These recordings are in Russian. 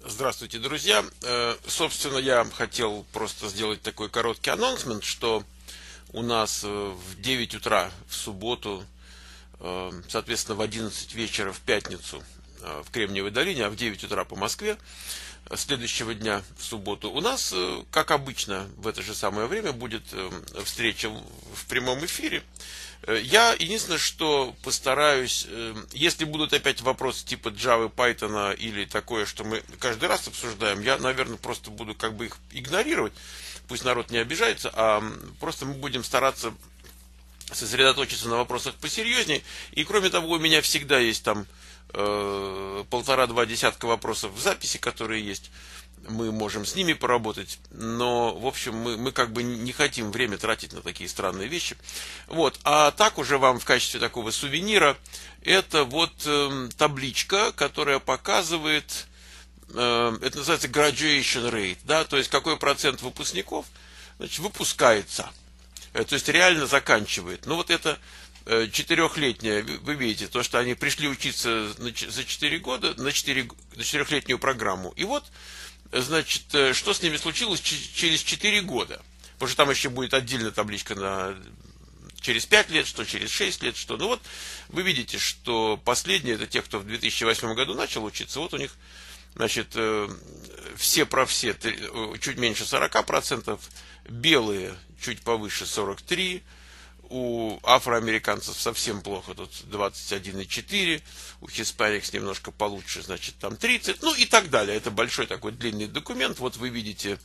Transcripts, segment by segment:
Здравствуйте, друзья. Собственно, я хотел просто сделать такой короткий анонсмент, что у нас в 9 утра в субботу, соответственно, в 11 вечера в пятницу в Кремниевой долине, а в 9 утра по Москве следующего дня в субботу у нас, как обычно, в это же самое время будет встреча в прямом эфире. Я единственное, что постараюсь, если будут опять вопросы типа Java, Python или такое, что мы каждый раз обсуждаем, я, наверное, просто буду как бы их игнорировать, пусть народ не обижается, а просто мы будем стараться сосредоточиться на вопросах посерьезнее. И кроме того, у меня всегда есть там полтора-два десятка вопросов в записи, которые есть. Мы можем с ними поработать, но, в общем, мы как бы не хотим время тратить на такие странные вещи. Вот. А так уже вам в качестве такого сувенира, это вот табличка, которая показывает, это называется graduation rate, да, то есть какой процент выпускников, значит, выпускается, то есть реально заканчивает. Ну вот это четырехлетняя, вы видите, то, что они пришли учиться за 4 года, на 4-летнюю программу. И вот, значит, что с ними случилось через 4 года. Потому что там еще будет отдельная табличка через 5 лет, что через 6 лет, что. Ну вот, вы видите, что последние, это те, кто в 2008 году начал учиться, вот у них, значит, все про все, чуть меньше 40%, белые чуть повыше 43%, у афроамериканцев совсем плохо, тут 21,4, у хиспаникс немножко получше, значит, там 30, ну и так далее. Это большой такой длинный документ. Вот вы видите,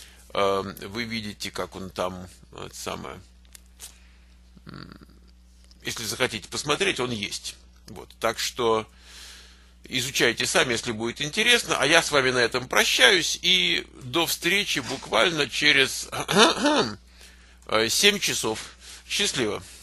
как он там, это самое, если захотите посмотреть, он есть. Вот, так что изучайте сами, если будет интересно. А я с вами на этом прощаюсь и до встречи буквально через 7 часов. Счастливо.